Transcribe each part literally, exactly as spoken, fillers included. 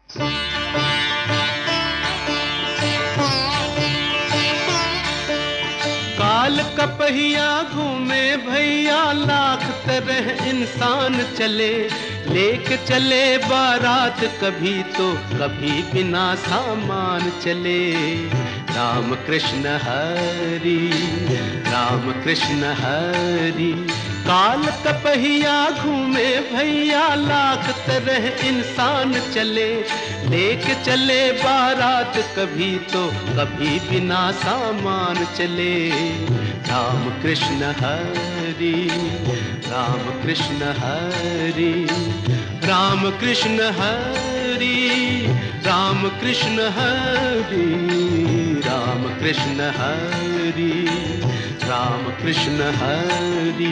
काल का पहिया घूमे भैया, लाख तरह इंसान चले, लेके चले बारात कभी तो कभी बिना सामान चले। राम कृष्ण हरि, राम कृष्ण हरि। काल का पहिया घूमे भैया, लाख तरह इंसान चले, लेके चले बारात कभी तो कभी बिना सामान चले। राम कृष्ण हरि, राम कृष्ण हरि। राम कृष्ण हरि, राम कृष्ण हरि। राम कृष्ण हरि, राम कृष्ण हरि।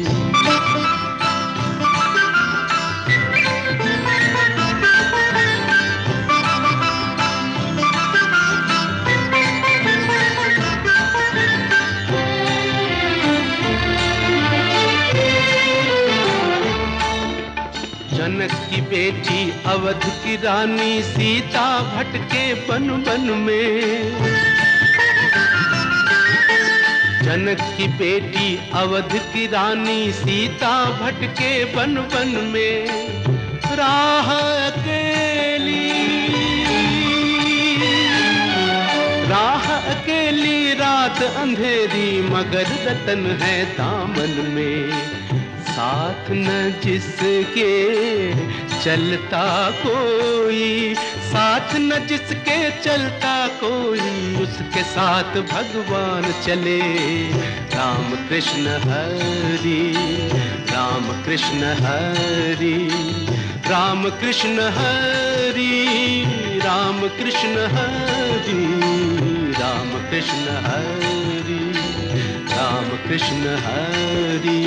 जनक की बेटी अवध की रानी, सीता भटके वन वन में। जनक की बेटी अवध की रानी, सीता भटके वन वन में। राह अकेली, राह अकेली, रात अंधेरी, मगर रतन है दामन में। साथ न जिसके चलता कोई, साथ न जिसके चलता कोई, उसके साथ भगवान चले। राम कृष्ण हरि, राम कृष्ण हरि। राम कृष्ण हरि, राम कृष्ण हरि। राम कृष्ण हरि, राम कृष्ण हरि।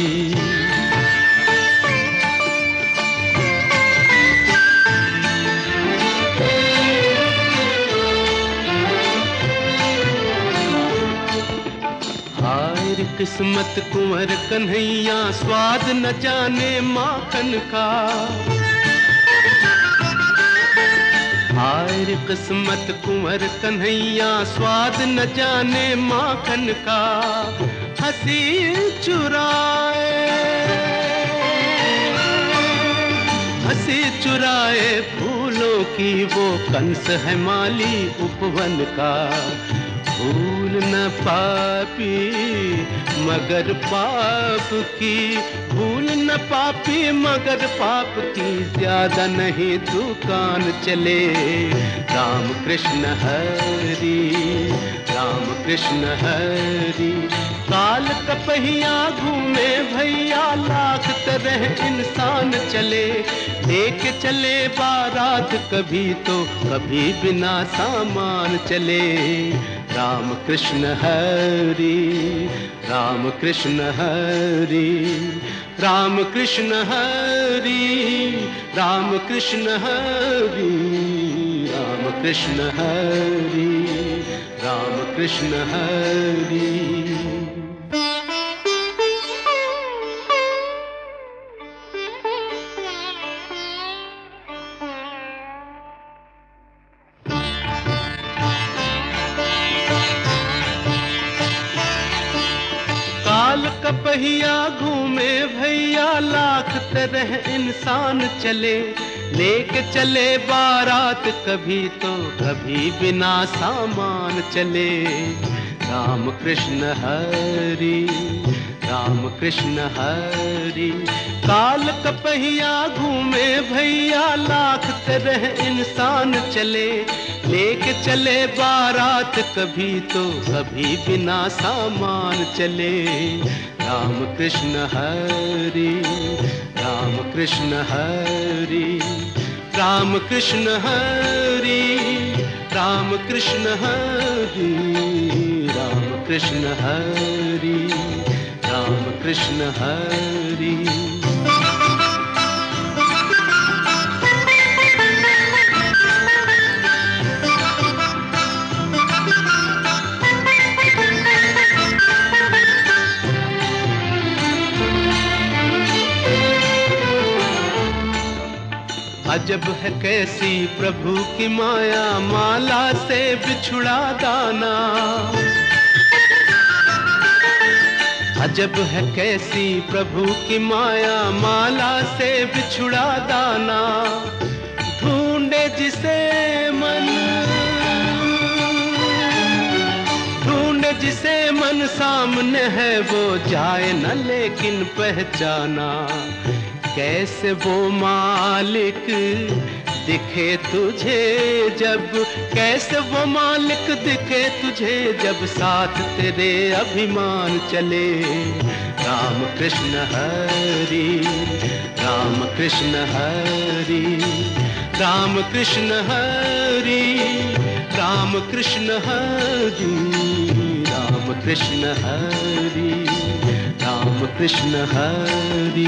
हाय किस्मत कुंवर कन्हैया, स्वाद न जाने माखन का। हाय किस्मत कुंवर कन्हैया, स्वाद न जाने माखन का। हंसी चुराए, हंसी चुराए फूलों की, वो कंस है माली उपवन का। भूल न पापी मगर पाप की, भूल न पापी मगर पाप की, ज्यादा नहीं दुकान चले। राम कृष्ण हरि, राम कृष्ण हरि। काल का पहिया घूमे भैया, लाख तरह इंसान चले, लेके चले बारात कभी तो कभी बिना सामान चले। राम कृष्ण हरि, राम कृष्ण हरि। राम कृष्ण हरि, राम कृष्ण हरि। राम कृष्ण हरि, राम कृष्ण हरि। काल का पहिया घूमे भैया, लाख तरह इंसान चले, लेके चले बारात कभी तो कभी बिना सामान चले। राम कृष्ण हरि, राम कृष्ण हरि। काल का पहिया घूमे भैया, लाख तरह इंसान चले, लेके चले बारात कभी तो कभी बिना सामान चले। राम कृष्ण हरि, राम कृष्ण हरि। राम कृष्ण हरि, राम कृष्ण हरि। राम कृष्ण हरि, राम कृष्ण हरि। अजब है कैसी प्रभु की माया, माला से बिछुड़ा दाना। अजब है कैसी प्रभु की माया, माला से बिछुड़ा दाना। ढूंढे जिसे मन, ढूंढे जिसे मन सामने है, वो जाए न लेकिन पहचाना। कैसे वो मालिक दिखे तुझे जब, कैसे वो मालिक दिखे तुझे जब साथ तेरे अभिमान चले। राम कृष्ण हरि, राम कृष्ण हरि, राम कृष्ण हरि, राम कृष्ण हरि, राम कृष्ण हरि, राम कृष्ण हरि।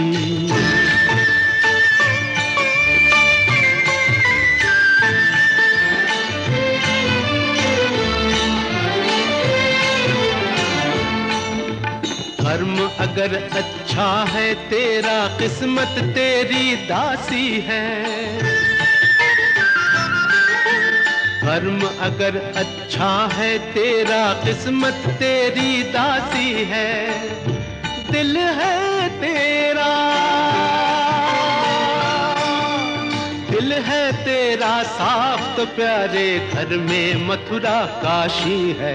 कर्म अगर अच्छा है तेरा, किस्मत तेरी दासी है। कर्म अगर अच्छा है तेरा, किस्मत तेरी दासी है। दिल है तेरा, दिल है तेरा साफ तो प्यारे, घर में मथुरा काशी है।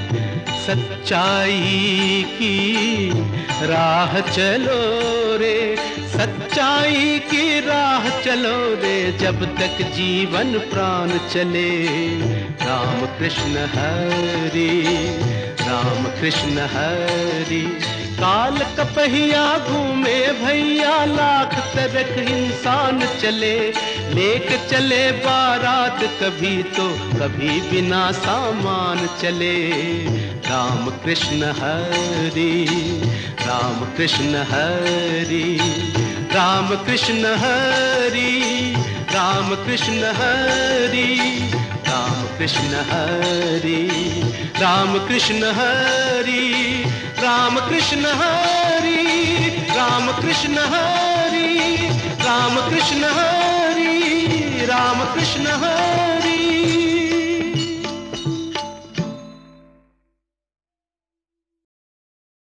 सच्चाई की राह चलो रे, सच्चाई की राह चलो रे, जब तक जीवन प्राण चले। राम कृष्ण हरि, राम कृष्ण हरि। काल कपहिया घूमे भैया, लाख तरक इंसान चले। लेके चले बारात कभी तो कभी बिना सामान चले। राम कृष्ण हरि, राम कृष्ण हरि, राम कृष्ण हरि, राम कृष्ण हरि, राम कृष्ण हरि, राम कृष्ण हरि, राम कृष्ण हरि, राम कृष्ण हरि, राम कृष्ण हरि, राम कृष्ण हरि।